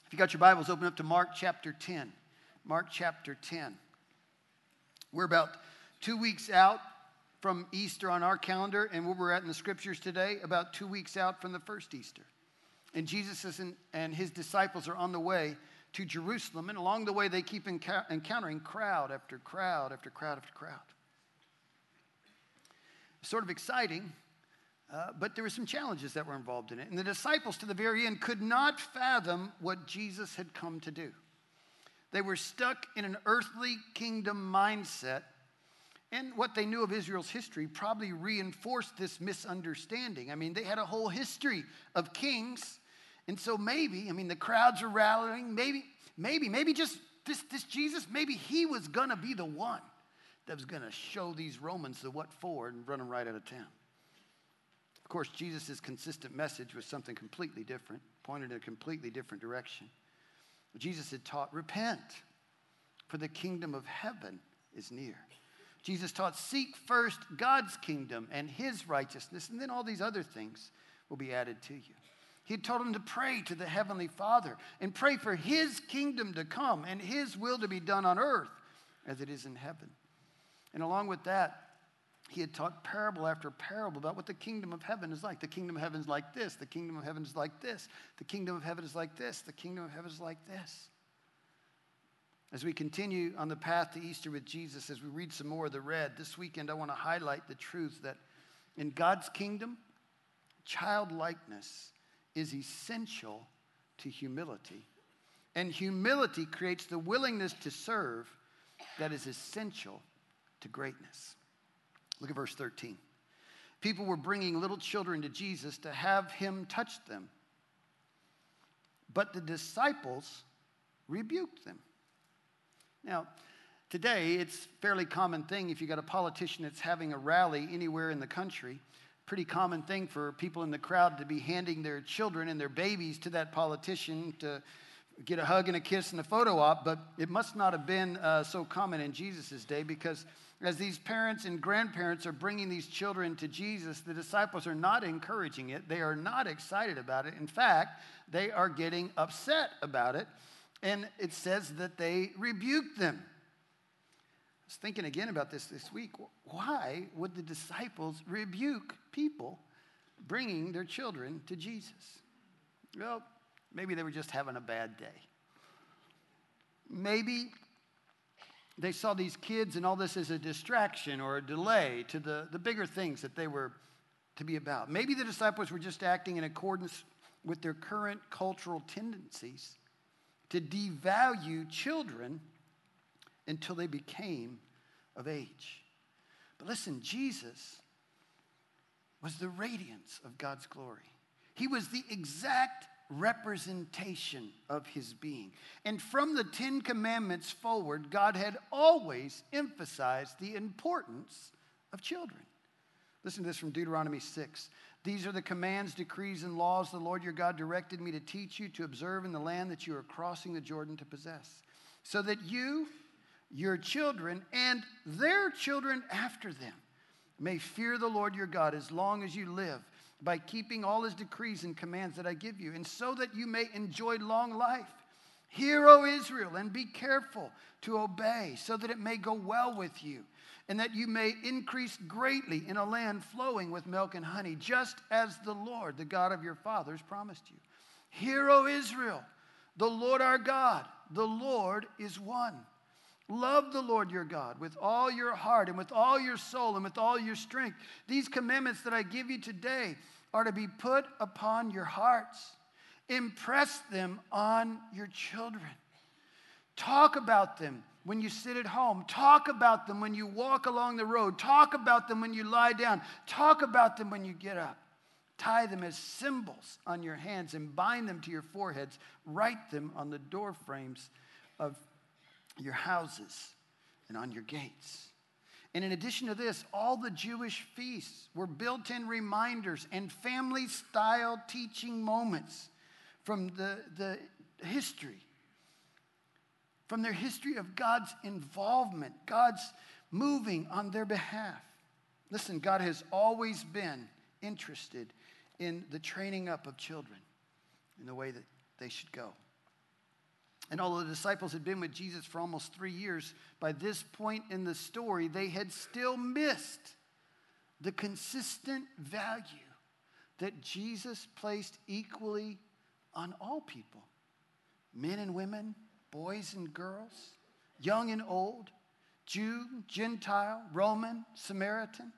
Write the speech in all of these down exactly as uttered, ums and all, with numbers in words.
If you got your Bibles, open up to Mark chapter ten. Mark chapter ten. We're about two weeks out from Easter on our calendar, and where we're at in the scriptures today, about two weeks out from the first Easter. And Jesus is in, and his disciples are on the way to Jerusalem, and along the way they keep enca- encountering crowd after crowd after crowd after crowd. Sort of exciting, uh, but there were some challenges that were involved in it. And the disciples, to the very end, could not fathom what Jesus had come to do. They were stuck in an earthly kingdom mindset, and what they knew of Israel's history probably reinforced this misunderstanding. I mean, they had a whole history of kings, and so maybe, I mean, the crowds are rallying. Maybe, maybe, maybe just this, this Jesus, maybe he was going to be the one that was going to show these Romans the what for and run them right out of town. Of course, Jesus' consistent message was something completely different, pointed in a completely different direction. Jesus had taught, repent, for the kingdom of heaven is near. Jesus taught, seek first God's kingdom and his righteousness, and then all these other things will be added to you. He had told them to pray to the heavenly Father and pray for his kingdom to come and his will to be done on earth as it is in heaven. And along with that, he had taught parable after parable about what the kingdom of heaven is like. The kingdom of heaven is like this. The kingdom of heaven is like this. The kingdom of heaven is like this. The kingdom of heaven is like this. As we continue on the path to Easter with Jesus, as we read some more of the Red, this weekend I want to highlight the truth that in God's kingdom, childlikeness is essential to humility. And humility creates the willingness to serve that is essential to greatness. Look at verse thirteen. People were bringing little children to Jesus to have him touch them, but the disciples rebuked them. Now, today it's a fairly common thing if you got a politician that's having a rally anywhere in the country, pretty common thing for people in the crowd to be handing their children and their babies to that politician to get a hug and a kiss and a photo op, but it must not have been uh, so common in Jesus' day, because as these parents and grandparents are bringing these children to Jesus, the disciples are not encouraging it. They are not excited about it. In fact, they are getting upset about it, and it says that they rebuked them. I was thinking again about this this week. Why would the disciples rebuke people bringing their children to Jesus? Well, maybe they were just having a bad day. Maybe they saw these kids and all this as a distraction or a delay to the, the bigger things that they were to be about. Maybe the disciples were just acting in accordance with their current cultural tendencies to devalue children until they became of age. But listen, Jesus was the radiance of God's glory. He was the exact representation of his being. And from the Ten Commandments forward, God had always emphasized the importance of children. Listen to this from Deuteronomy six. These are the commands, decrees, and laws the Lord your God directed me to teach you to observe in the land that you are crossing the Jordan to possess, so that you, your children, and their children after them may fear the Lord your God as long as you live, by keeping all his decrees and commands that I give you, and so that you may enjoy long life. Hear, O Israel, and be careful to obey, so that it may go well with you, and that you may increase greatly in a land flowing with milk and honey, just as the Lord, the God of your fathers, promised you. Hear, O Israel, the Lord our God, the Lord is one. Love the Lord your God with all your heart and with all your soul and with all your strength. These commandments that I give you today are to be put upon your hearts. Impress them on your children. Talk about them when you sit at home. Talk about them when you walk along the road. Talk about them when you lie down. Talk about them when you get up. Tie them as symbols on your hands and bind them to your foreheads. Write them on the door frames of your houses and on your gates. And in addition to this, all the Jewish feasts were built-in reminders and family-style teaching moments from the, the history, from their history of God's involvement, God's moving on their behalf. Listen, God has always been interested in the training up of children in the way that they should go. And although the disciples had been with Jesus for almost three years, by this point in the story, they had still missed the consistent value that Jesus placed equally on all people, men and women, boys and girls, young and old, Jew, Gentile, Roman, Samaritan.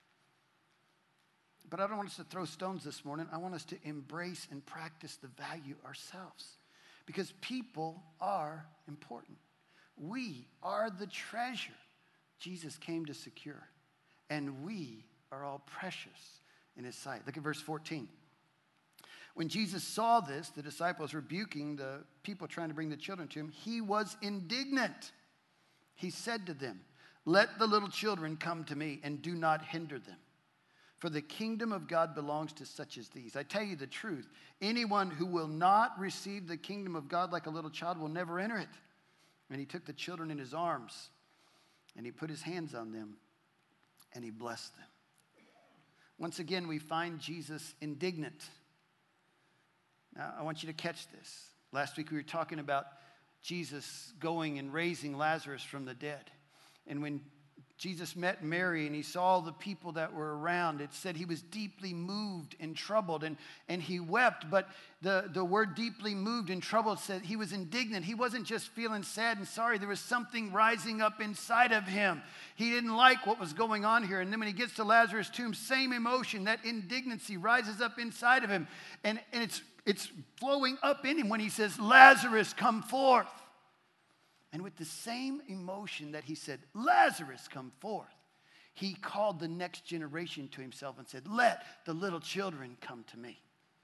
But I don't want us to throw stones this morning. I want us to embrace and practice the value ourselves, because people are important. We are the treasure Jesus came to secure, and we are all precious in his sight. Look at verse fourteen. When Jesus saw this, the disciples rebuking the people trying to bring the children to him, he was indignant. He said to them, "Let the little children come to me, and do not hinder them. For the kingdom of God belongs to such as these. I tell you the truth, anyone who will not receive the kingdom of God like a little child will never enter it." And he took the children in his arms, and he put his hands on them, and he blessed them. Once again, we find Jesus indignant. Now, I want you to catch this. Last week we were talking about Jesus going and raising Lazarus from the dead. And when Jesus met Mary and he saw the people that were around, it said he was deeply moved and troubled, and, and he wept. But the, the word deeply moved and troubled said he was indignant. He wasn't just feeling sad and sorry. There was something rising up inside of him. He didn't like what was going on here. And then when he gets to Lazarus' tomb, same emotion, that indignancy rises up inside of him. And, and it's, it's flowing up in him when he says, "Lazarus, come forth." And with the same emotion that he said, "Lazarus, come forth," he called the next generation to himself and said, "Let the little children come to me."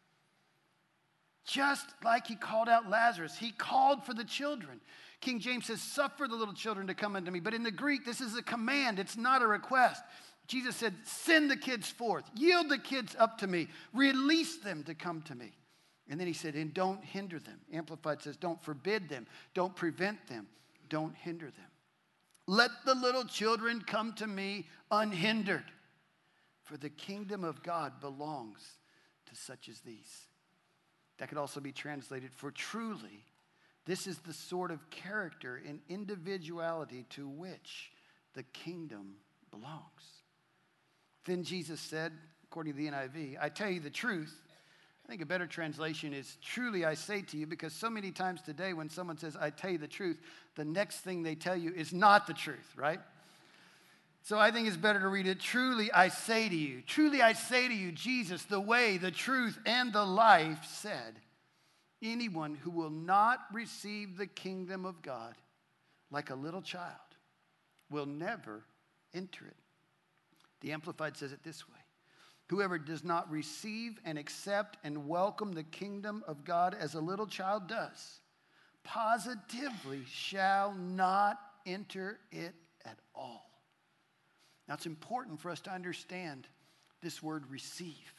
Just like he called out Lazarus, he called for the children. King James says, "Suffer the little children to come unto me." But in the Greek, this is a command. It's not a request. Jesus said, "Send the kids forth. Yield the kids up to me. Release them to come to me." And then he said, "And don't hinder them." Amplified says, "Don't forbid them. Don't prevent them. Don't hinder them. Let the little children come to me unhindered. For the kingdom of God belongs to such as these." That could also be translated, "For truly, this is the sort of character and individuality to which the kingdom belongs." Then Jesus said, according to the N I V, "I tell you the truth." I think a better translation is, "Truly I say to you," because so many times today when someone says, "I tell you the truth," the next thing they tell you is not the truth, right? So I think it's better to read it, "Truly I say to you, truly I say to you, Jesus, the way, the truth, and the life, said, anyone who will not receive the kingdom of God like a little child will never enter it." The Amplified says it this way: "Whoever does not receive and accept and welcome the kingdom of God as a little child does, positively shall not enter it at all." Now, it's important for us to understand this word "receive."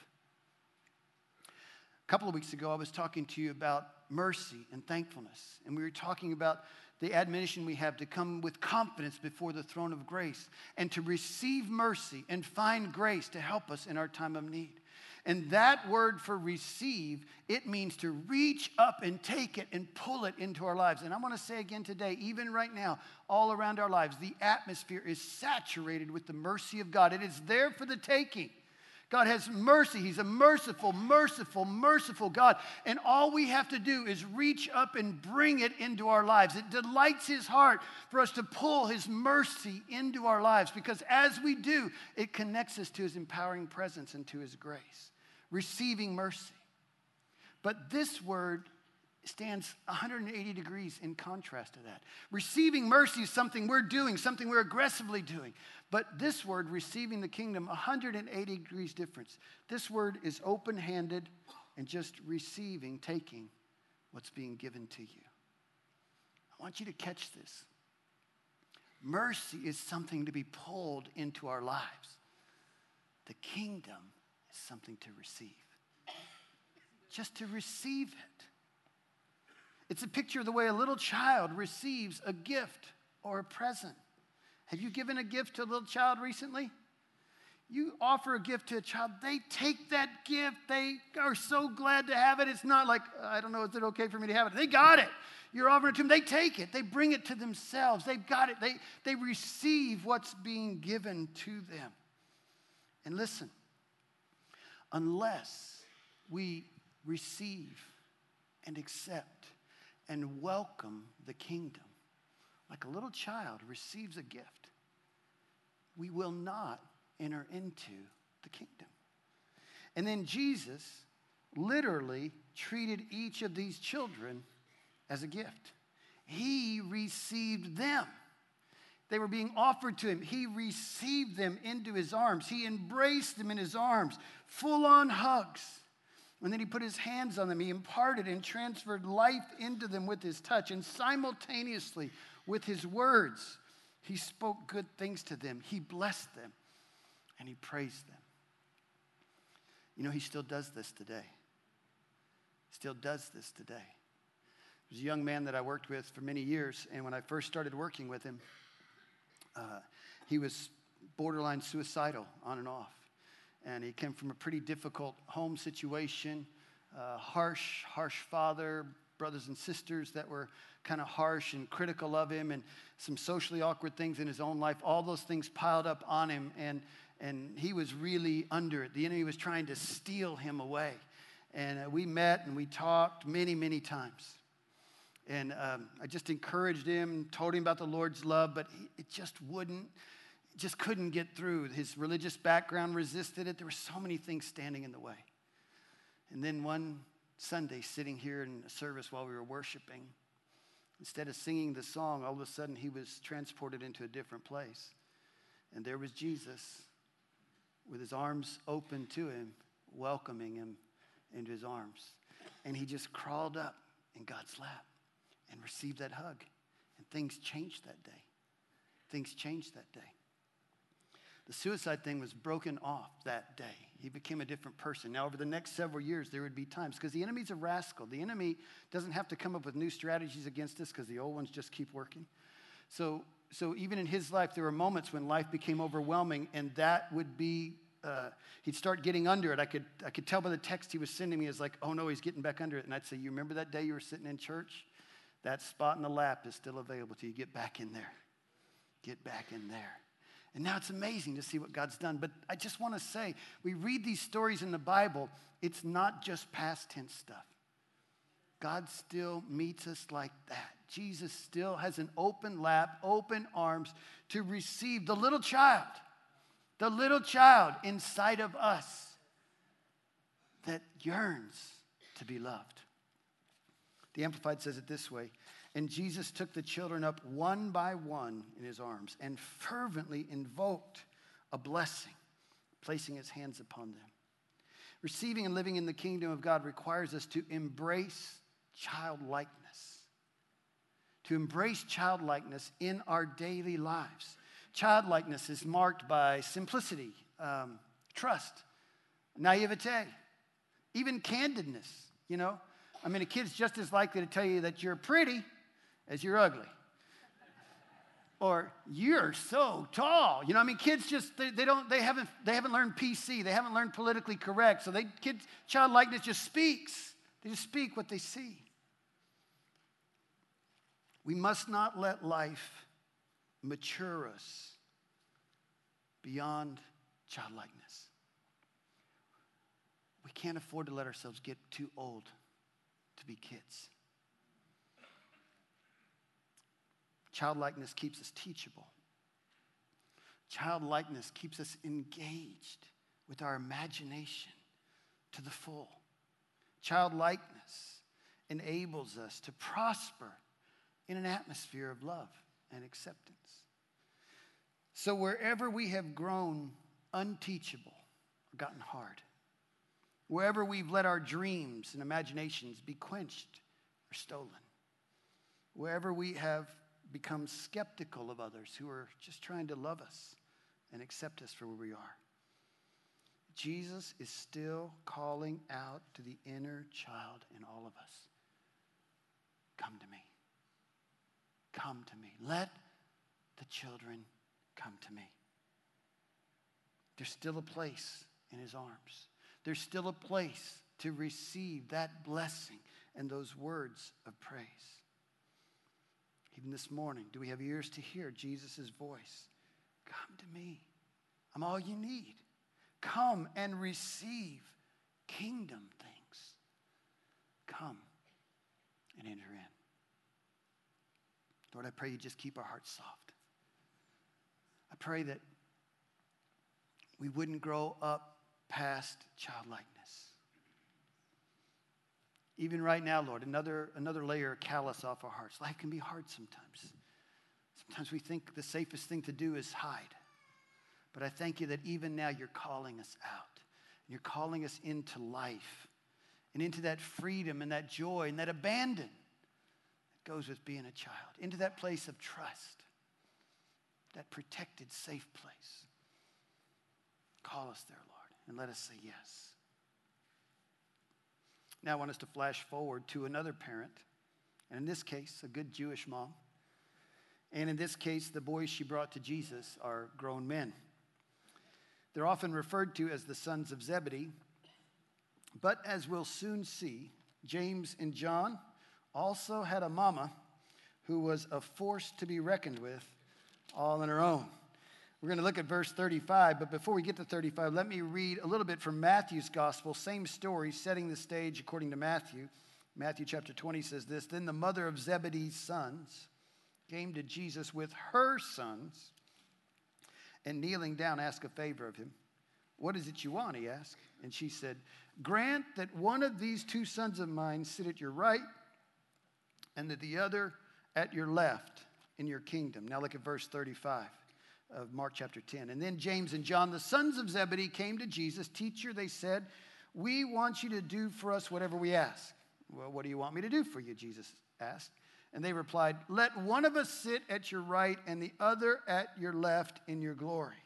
A couple of weeks ago, I was talking to you about mercy and thankfulness, and we were talking about the admonition we have to come with confidence before the throne of grace and to receive mercy and find grace to help us in our time of need. And that word for receive, it means to reach up and take it and pull it into our lives. And I want to say again today, even right now, all around our lives, the atmosphere is saturated with the mercy of God. It is there for the taking. God has mercy. He's a merciful, merciful, merciful God. And all we have to do is reach up and bring it into our lives. It delights his heart for us to pull his mercy into our lives, because as we do, it connects us to his empowering presence and to his grace. Receiving mercy. But this word stands one hundred eighty degrees in contrast to that. Receiving mercy is something we're doing, something we're aggressively doing. But this word, receiving the kingdom, one hundred eighty degrees difference. This word is open-handed and just receiving, taking what's being given to you. I want you to catch this. Mercy is something to be pulled into our lives. The kingdom is something to receive. Just to receive it. It's a picture of the way a little child receives a gift or a present. Have you given a gift to a little child recently? You offer a gift to a child, they take that gift. They are so glad to have it. It's not like, I don't know, is it okay for me to have it? They got it. You're offering it to them. They take it. They bring it to themselves. They've got it. They, they receive what's being given to them. And listen, unless we receive and accept and welcome the kingdom, like a little child receives a gift, we will not enter into the kingdom. And then Jesus literally treated each of these children as a gift. He received them. They were being offered to him. He received them into his arms. He embraced them in his arms, full-on hugs. And then he put his hands on them. He imparted and transferred life into them with his touch. And simultaneously, with his words, he spoke good things to them. He blessed them. And he praised them. You know, he still does this today. Still does this today. There's a young man that I worked with for many years, and when I first started working with him, uh, he was borderline suicidal on and off. And he came from a pretty difficult home situation, uh, harsh, harsh father, brothers and sisters that were kind of harsh and critical of him, and some socially awkward things in his own life. All those things piled up on him, and And he was really under it. The enemy was trying to steal him away. And uh, we met and we talked many, many times. And um, I just encouraged him, told him about the Lord's love, but he, it just wouldn't, just couldn't get through. His religious background resisted it. There were so many things standing in the way. And then one Sunday, sitting here in a service while we were worshiping, instead of singing the song, all of a sudden he was transported into a different place. And there was Jesus, with his arms open to him, welcoming him into his arms. And he just crawled up in God's lap and received that hug. And things changed that day. Things changed that day. The suicide thing was broken off that day. He became a different person. Now, over the next several years, there would be times, because the enemy's a rascal. The enemy doesn't have to come up with new strategies against us, because the old ones just keep working. So, so even in his life, there were moments when life became overwhelming, and that would be, uh, he'd start getting under it. I could, I could tell by the text he was sending me, is like, oh no, he's getting back under it. And I'd say, you remember that day you were sitting in church? That spot in the lap is still available to you. Get back in there. Get back in there. And now it's amazing to see what God's done. But I just want to say, we read these stories in the Bible, it's not just past tense stuff. God still meets us like that. Jesus still has an open lap, open arms to receive the little child, the little child inside of us that yearns to be loved. The Amplified says it this way: and Jesus took the children up one by one in his arms and fervently invoked a blessing, placing his hands upon them. Receiving and living in the kingdom of God requires us to embrace childlikeness, to embrace childlikeness in our daily lives. Childlikeness is marked by simplicity, um, trust, naivete, even candidness, you know. I mean, a kid's just as likely to tell you that you're pretty as you're ugly. Or you're so tall. You know, I mean, kids just, they, they don't, they haven't, they haven't learned P C. They haven't learned politically correct. So they, kids, childlikeness just speaks. They just speak what they see. We must not let life mature us beyond childlikeness. We can't afford to let ourselves get too old to be kids. Childlikeness keeps us teachable. Childlikeness keeps us engaged with our imagination to the full. Childlikeness enables us to prosper in an atmosphere of love and acceptance. So wherever we have grown unteachable or gotten hard, wherever we've let our dreams and imaginations be quenched or stolen, wherever we have become skeptical of others who are just trying to love us and accept us for where we are, Jesus is still calling out to the inner child in all of us. Come to me. Come to me. Let the children come to me. there's still a place in his arms. There's still a place to receive that blessing and those words of praise. Even this morning, do we have ears to hear Jesus' voice? Come to me. I'm all you need. Come and receive kingdom things. Come and enter in. Lord, I pray you just keep our hearts soft. I pray that we wouldn't grow up past childlikeness. Even right now, Lord, another, another layer of callous off our hearts. Life can be hard sometimes. Sometimes we think the safest thing to do is hide. But I thank you that even now you're calling us out. You're calling us into life and into that freedom and that joy and that abandon that goes with being a child, into that place of trust, that protected, safe place. Call us there, Lord, and let us say yes. Now I want us to flash forward to another parent, and in this case, a good Jewish mom. And in this case, the boys she brought to Jesus are grown men. They're often referred to as the sons of Zebedee, but as we'll soon see, James and John also had a mama who was a force to be reckoned with all on her own. We're going to look at verse thirty-five, but before we get to thirty-five, let me read a little bit from Matthew's gospel, same story, setting the stage according to Matthew. Matthew chapter twenty says this, "Then the mother of Zebedee's sons came to Jesus with her sons, and kneeling down asked a favor of him. 'What is it you want?' he asked. And she said, 'Grant that one of these two sons of mine sit at your right, and that the other at your left in your kingdom.'" Now look at verse thirty-five of Mark chapter ten. "And then James and John, the sons of Zebedee, came to Jesus. 'Teacher,' they said, 'we want you to do for us whatever we ask.' 'Well, what do you want me to do for you?' Jesus asked. And they replied, 'Let one of us sit at your right and the other at your left in your glory.'"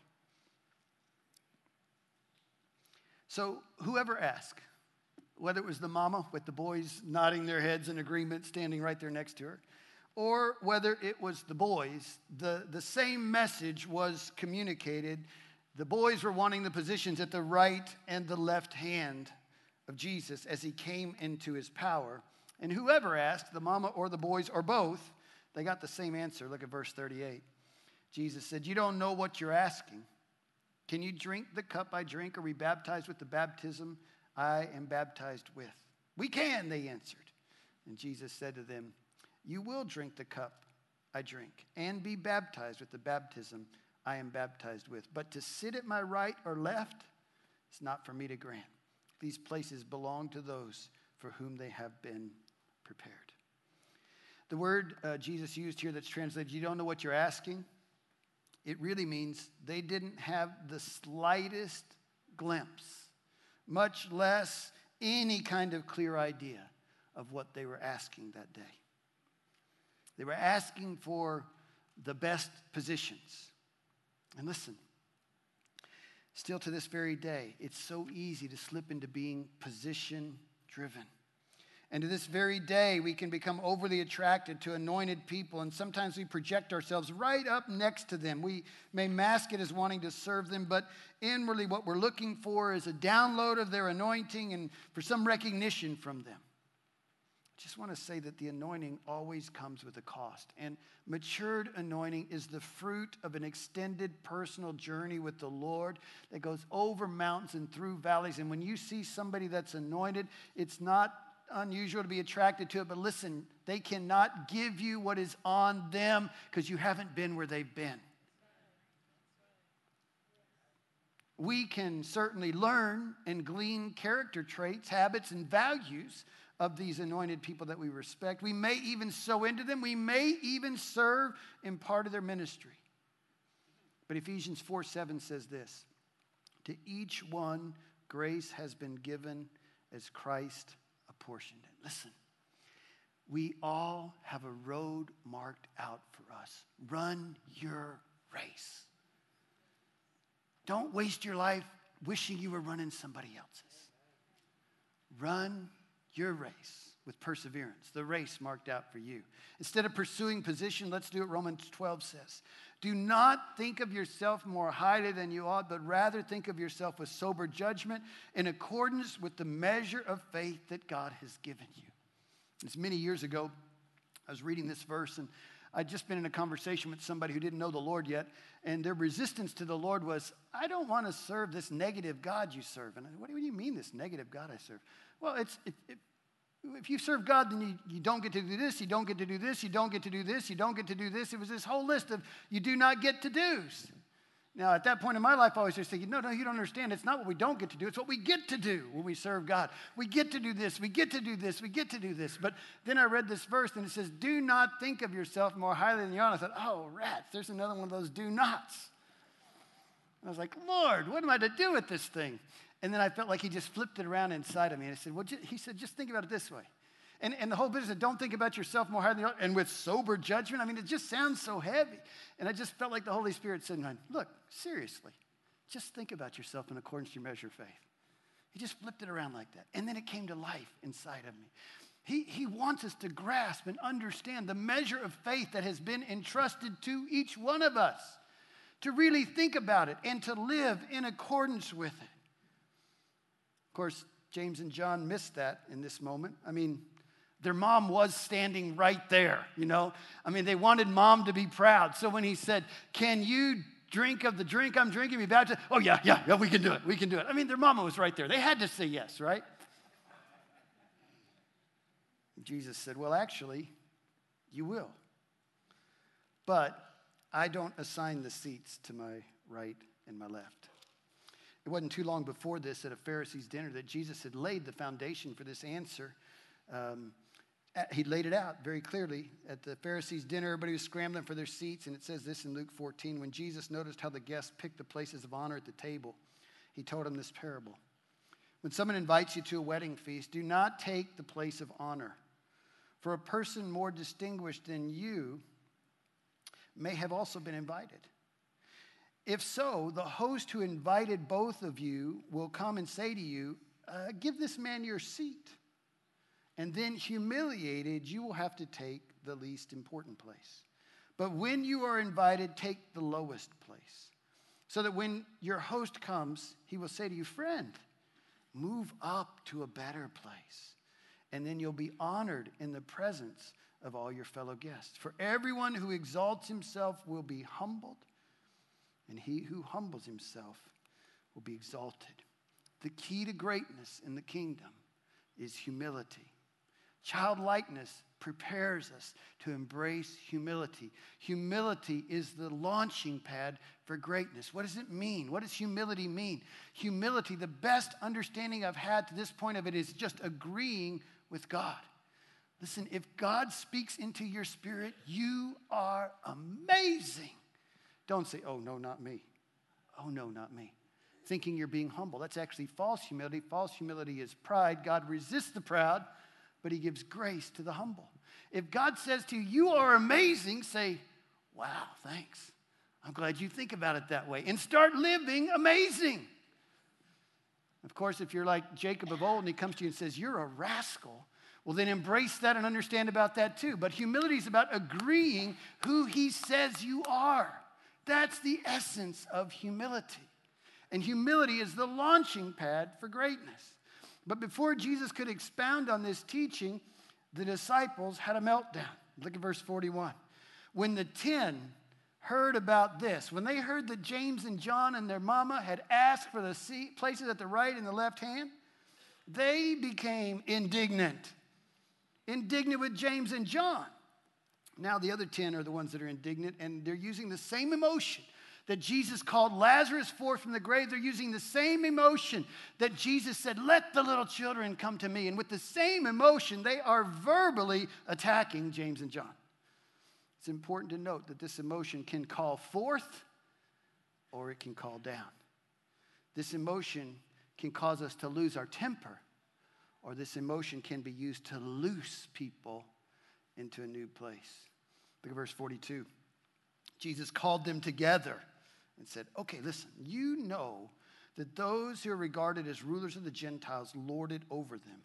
So whoever asked, whether it was the mama with the boys nodding their heads in agreement, standing right there next to her, or whether it was the boys, the, the same message was communicated. The boys were wanting the positions at the right and the left hand of Jesus as he came into his power. And whoever asked, the mama or the boys or both, they got the same answer. Look at verse thirty-eight. Jesus said, "You don't know what you're asking. Can you drink the cup I drink or be baptized with the baptism I am baptized with?" "We can," they answered. And Jesus said to them, "You will drink the cup I drink and be baptized with the baptism I am baptized with. But to sit at my right or left, it's not for me to grant. These places belong to those for whom they have been prepared." The word uh, Jesus used here that's translated, "you don't know what you're asking," it really means they didn't have the slightest glimpse, much less any kind of clear idea of what they were asking that day. They were asking for the best positions. And listen, still to this very day, it's so easy to slip into being position-driven. And to this very day, we can become overly attracted to anointed people, and sometimes we project ourselves right up next to them. We may mask it as wanting to serve them, but inwardly what we're looking for is a download of their anointing and for some recognition from them. I just want to say that the anointing always comes with a cost, and matured anointing is the fruit of an extended personal journey with the Lord that goes over mountains and through valleys. And when you see somebody that's anointed, it's not unusual to be attracted to it, but listen, they cannot give you what is on them because you haven't been where they've been. We can certainly learn and glean character traits, habits, and values of these anointed people that we respect. We may even sow into them. We may even serve in part of their ministry. But Ephesians four seven says this, "To each one grace has been given as Christ apportioned it." Listen, we all have a road marked out for us. Run your race. Don't waste your life wishing you were running somebody else's. Run your race with perseverance, the race marked out for you. Instead of pursuing position, let's do what Romans twelve says. Do not think of yourself more highly than you ought, but rather think of yourself with sober judgment in accordance with the measure of faith that God has given you. It's many years ago, I was reading this verse, and I'd just been in a conversation with somebody who didn't know the Lord yet, and their resistance to the Lord was, I don't want to serve this negative God you serve. And I said, what do you mean, this negative God I serve? Well, it's it, it, if you serve God, then you, you don't get to do this, you don't get to do this, you don't get to do this, you don't get to do this. It was this whole list of you do not get to do's. Now, at that point in my life, I was just thinking, no, no, you don't understand. It's not what we don't get to do. It's what we get to do when we serve God. We get to do this. We get to do this. We get to do this. But then I read this verse, and it says, do not think of yourself more highly than you ought. I thought, oh, rats, there's another one of those do nots. I was like, Lord, what am I to do with this thing? And then I felt like he just flipped it around inside of me. And I said, well, he said, just think about it this way. And, and the whole business of don't think about yourself more highly than you ought, and with sober judgment. I mean, it just sounds so heavy. And I just felt like the Holy Spirit said, look, seriously, just think about yourself in accordance to your measure of faith. He just flipped it around like that. And then it came to life inside of me. He, he wants us to grasp and understand the measure of faith that has been entrusted to each one of us, to really think about it and to live in accordance with it. Of course, James and John missed that in this moment. I mean, their mom was standing right there, you know. I mean, they wanted mom to be proud. So when he said, can you drink of the drink I'm drinking, be baptized? Oh, yeah, yeah, yeah, we can do it. We can do it. I mean, their mama was right there. They had to say yes, right? Jesus said, well, actually, you will. But I don't assign the seats to my right and my left. It wasn't too long before this at a Pharisee's dinner that Jesus had laid the foundation for this answer. Um, he laid it out very clearly. At the Pharisees' dinner, everybody was scrambling for their seats, and it says this in Luke fourteen. When Jesus noticed how the guests picked the places of honor at the table, he told them this parable. When someone invites you to a wedding feast, do not take the place of honor, for a person more distinguished than you may have also been invited. If so, the host who invited both of you will come and say to you, uh, give this man your seat. And then, humiliated, you will have to take the least important place. But when you are invited, take the lowest place, so that when your host comes, he will say to you, friend, move up to a better place. And then you'll be honored in the presence of all your fellow guests. For everyone who exalts himself will be humbled, and he who humbles himself will be exalted. The key to greatness in the kingdom is humility. Childlikeness prepares us to embrace humility. Humility is the launching pad for greatness. What does it mean? What does humility mean? Humility, the best understanding I've had to this point of it is just agreeing with God. Listen, if God speaks into your spirit, you are amazing. Don't say, oh, no, not me. Oh, no, not me. Thinking you're being humble. That's actually false humility. False humility is pride. God resists the proud, but he gives grace to the humble. If God says to you, you are amazing, say, wow, thanks. I'm glad you think about it that way. And start living amazing. Of course, if you're like Jacob of old and he comes to you and says, you're a rascal, well, then embrace that and understand about that too. But humility is about agreeing who he says you are. That's the essence of humility. And humility is the launching pad for greatness. But before Jesus could expound on this teaching, the disciples had a meltdown. Look at verse forty-one. When the ten heard about this, when they heard that James and John and their mama had asked for the seat, places at the right and the left hand, they became indignant. Indignant with James and John. Now the other ten are the ones that are indignant, and they're using the same emotion that Jesus called Lazarus forth from the grave. They're using the same emotion that Jesus said, let the little children come to me. And with the same emotion, they are verbally attacking James and John. It's important to note that this emotion can call forth or it can call down. This emotion can cause us to lose our temper, or this emotion can be used to loose people into a new place. Look at verse forty-two. Jesus called them together and said, okay, listen, you know that those who are regarded as rulers of the Gentiles lord it over them,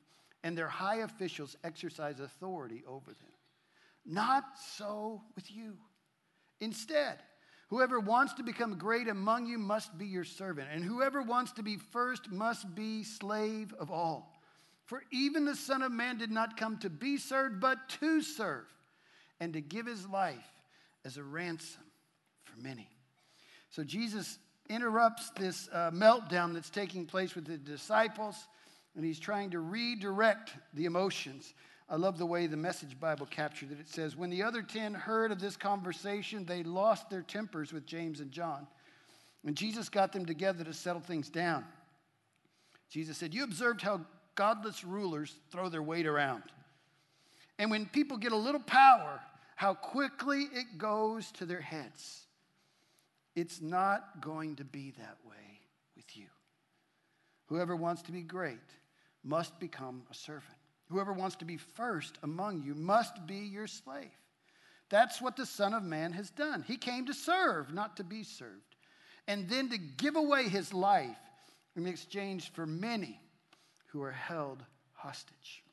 and their high officials exercise authority over them. Not so with you. Instead, whoever wants to become great among you must be your servant, and whoever wants to be first must be slave of all. For even the Son of Man did not come to be served, but to serve, and to give his life as a ransom for many. So Jesus interrupts this uh, meltdown that's taking place with the disciples, and he's trying to redirect the emotions. I love the way the Message Bible captured it. It says, when the other ten heard of this conversation, they lost their tempers with James and John. And Jesus got them together to settle things down. Jesus said, you observed how godless rulers throw their weight around. And when people get a little power, how quickly it goes to their heads. It's not going to be that way with you. Whoever wants to be great must become a servant. Whoever wants to be first among you must be your slave. That's what the Son of Man has done. He came to serve, not to be served, and then to give away his life in exchange for many who are held hostage.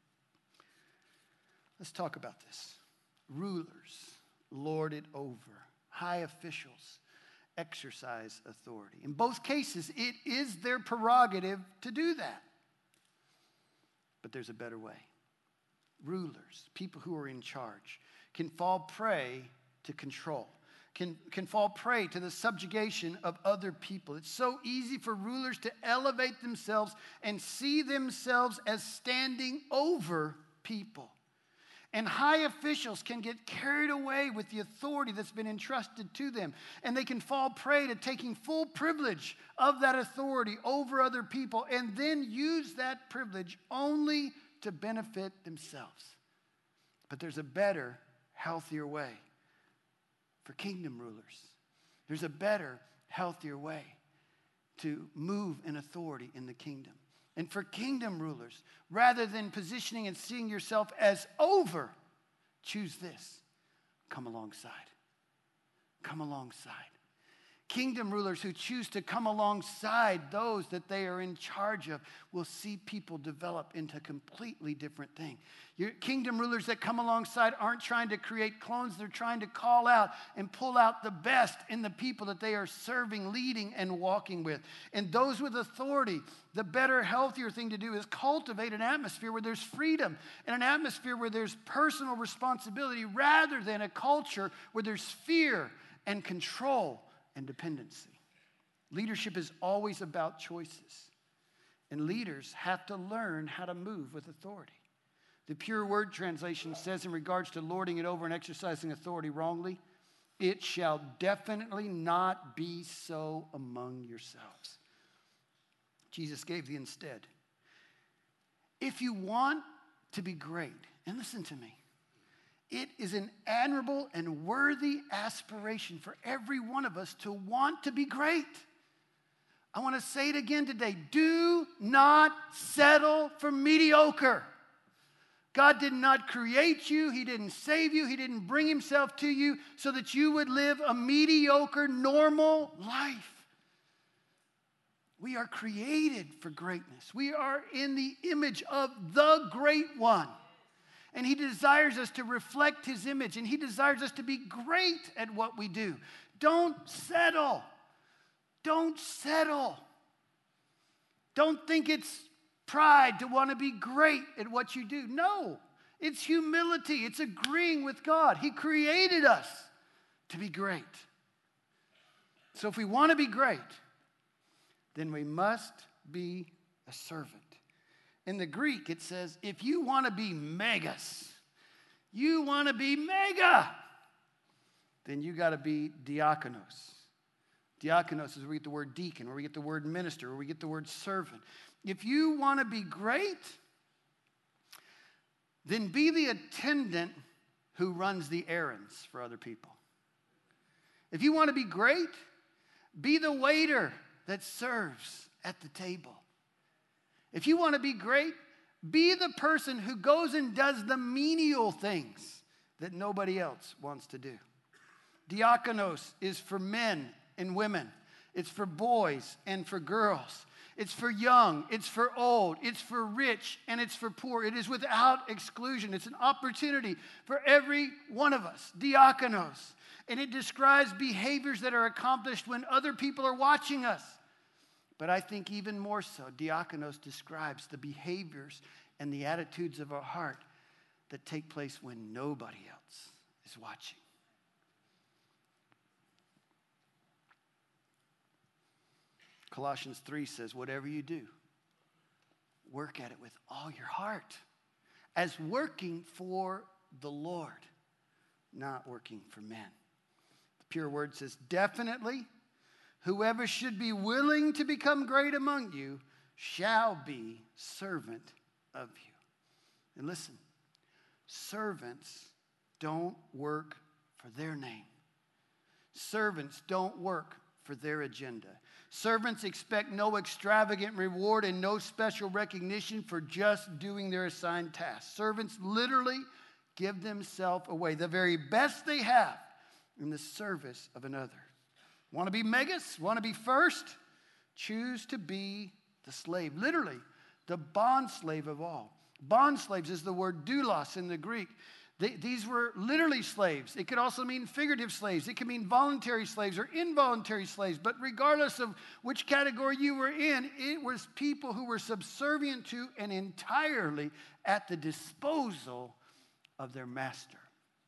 Let's talk about this. Rulers lord it over. High officials exercise authority. In both cases, it is their prerogative to do that. But there's a better way. Rulers, people who are in charge, can fall prey to control, can, can fall prey to the subjugation of other people. It's so easy for rulers to elevate themselves and see themselves as standing over people. And high officials can get carried away with the authority that's been entrusted to them. And they can fall prey to taking full privilege of that authority over other people and then use that privilege only to benefit themselves. But there's a better, healthier way for kingdom rulers. There's a better, healthier way to move in authority in the kingdom. And for kingdom rulers, rather than positioning and seeing yourself as over, choose this. Come alongside. Come alongside. Kingdom rulers who choose to come alongside those that they are in charge of will see people develop into a completely different thing. Your kingdom rulers that come alongside aren't trying to create clones. They're trying to call out and pull out the best in the people that they are serving, leading, and walking with. And those with authority, the better, healthier thing to do is cultivate an atmosphere where there's freedom and an atmosphere where there's personal responsibility rather than a culture where there's fear and control and dependency. Leadership is always about choices, and leaders have to learn how to move with authority. The Pure Word translation says in regards to lording it over and exercising authority wrongly, it shall definitely not be so among yourselves. Jesus gave the instead. If you want to be great, and listen to me, it is an admirable and worthy aspiration for every one of us to want to be great. I want to say it again today. Do not settle for mediocre. God did not create you. He didn't save you. He didn't bring himself to you so that you would live a mediocre, normal life. We are created for greatness. We are in the image of the Great One. And he desires us to reflect his image, and he desires us to be great at what we do. Don't settle. Don't settle. Don't think it's pride to want to be great at what you do. No, it's humility. It's agreeing with God. He created us to be great. So if we want to be great, then we must be a servant. In the Greek, it says, if you want to be megas, you want to be mega, then you got to be diakonos. Diakonos is where we get the word deacon, where we get the word minister, where we get the word servant. If you want to be great, then be the attendant who runs the errands for other people. If you want to be great, be the waiter that serves at the table. If you want to be great, be the person who goes and does the menial things that nobody else wants to do. Diakonos is for men and women. It's for boys and for girls. It's for young, it's for old, it's for rich, and it's for poor. It is without exclusion. It's an opportunity for every one of us, diakonos. And it describes behaviors that are accomplished when other people are watching us. But I think even more so, diakonos describes the behaviors and the attitudes of our heart that take place when nobody else is watching. Colossians three says, whatever you do, work at it with all your heart, as working for the Lord, not working for men. The pure word says, definitely, whoever should be willing to become great among you shall be servant of you. And listen, servants don't work for their name. Servants don't work for their agenda. Servants expect no extravagant reward and no special recognition for just doing their assigned tasks. Servants literally give themselves away, the very best they have, in the service of another. Want to be megas? Want to be first? Choose to be the slave, literally the bond slave of all. Bond slaves is the word doulos in the Greek. They, these were literally slaves. It could also mean figurative slaves. It could mean voluntary slaves or involuntary slaves. But regardless of which category you were in, it was people who were subservient to and entirely at the disposal of their master.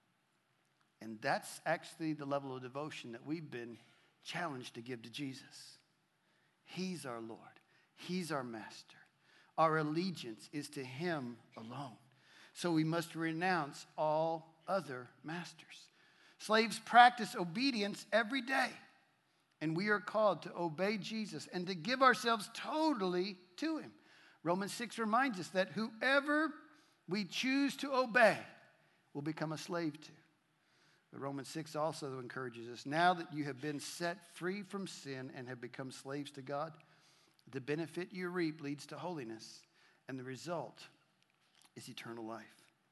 And that's actually the level of devotion that we've been challenged to give to Jesus. He's our Lord. He's our master. Our allegiance is to him alone. So we must renounce all other masters. Slaves practice obedience every day. And we are called to obey Jesus and to give ourselves totally to him. Romans six reminds us that whoever we choose to obey will become a slave to. But Romans six also encourages us, now that you have been set free from sin and have become slaves to God, the benefit you reap leads to holiness, and the result is eternal life.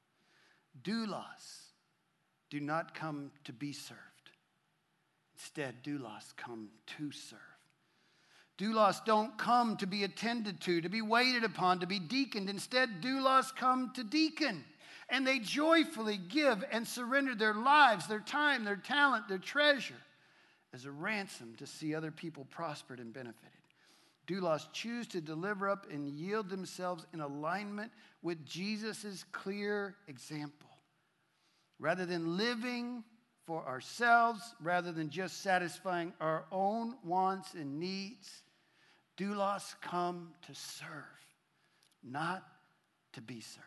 Doulos do not come to be served. Instead, doulos come to serve. Doulos don't come to be attended to, to be waited upon, to be deaconed. Instead, doulos come to deacon. And they joyfully give and surrender their lives, their time, their talent, their treasure as a ransom to see other people prospered and benefited. Doulos choose to deliver up and yield themselves in alignment with Jesus' clear example. Rather than living for ourselves, rather than just satisfying our own wants and needs, doulos come to serve, not to be served.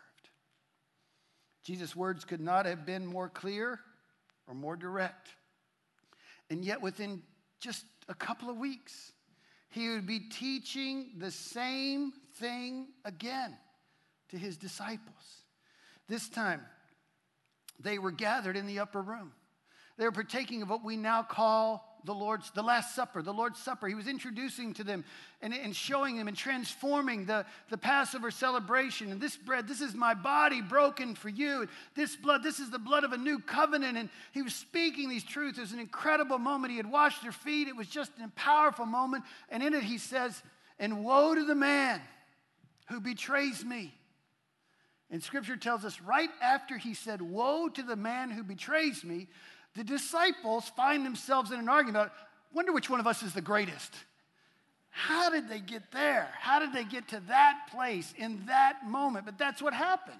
Jesus' words could not have been more clear or more direct. And yet within just a couple of weeks, he would be teaching the same thing again to his disciples. This time, they were gathered in the upper room. They were partaking of what we now call the Lord's, the Last Supper, the Lord's Supper. He was introducing to them and, and showing them and transforming the, the Passover celebration. And this bread, this is my body broken for you. And this blood, this is the blood of a new covenant. And he was speaking these truths. It was an incredible moment. He had washed their feet. It was just a powerful moment. And in it he says, and woe to the man who betrays me. And Scripture tells us right after he said, woe to the man who betrays me, the disciples find themselves in an argument. Wonder which one of us is the greatest. How did they get there? How did they get to that place in that moment? But that's what happened.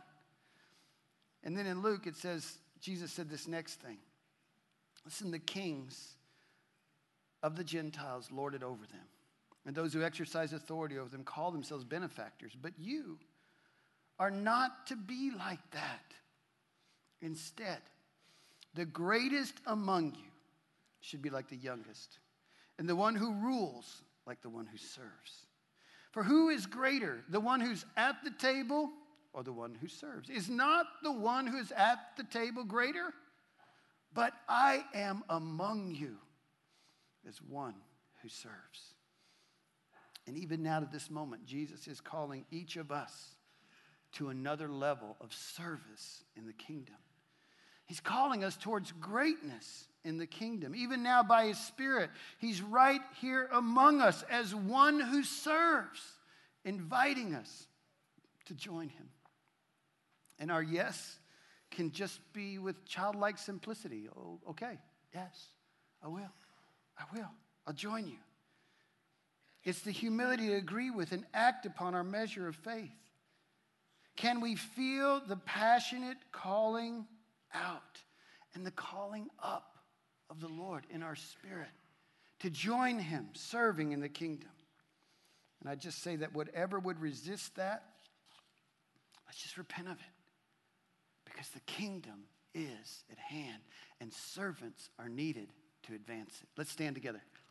And then in Luke, it says, Jesus said this next thing. Listen, the kings of the Gentiles lord it over them. And those who exercise authority over them call themselves benefactors. But you are not to be like that. Instead, the greatest among you should be like the youngest, and the one who rules like the one who serves. For who is greater, the one who's at the table or the one who serves? Is not the one who is at the table greater? But I am among you as one who serves. And even now to this moment, Jesus is calling each of us to another level of service in the kingdom. He's calling us towards greatness in the kingdom. Even now, by his Spirit, he's right here among us as one who serves, inviting us to join him. And our yes can just be with childlike simplicity. Oh, okay, yes, I will. I will. I'll join you. It's the humility to agree with and act upon our measure of faith. Can we feel the passionate calling out and the calling up of the Lord in our spirit to join him serving in the kingdom? And I just say that whatever would resist that, let's just repent of it. Because the kingdom is at hand and servants are needed to advance it. Let's stand together.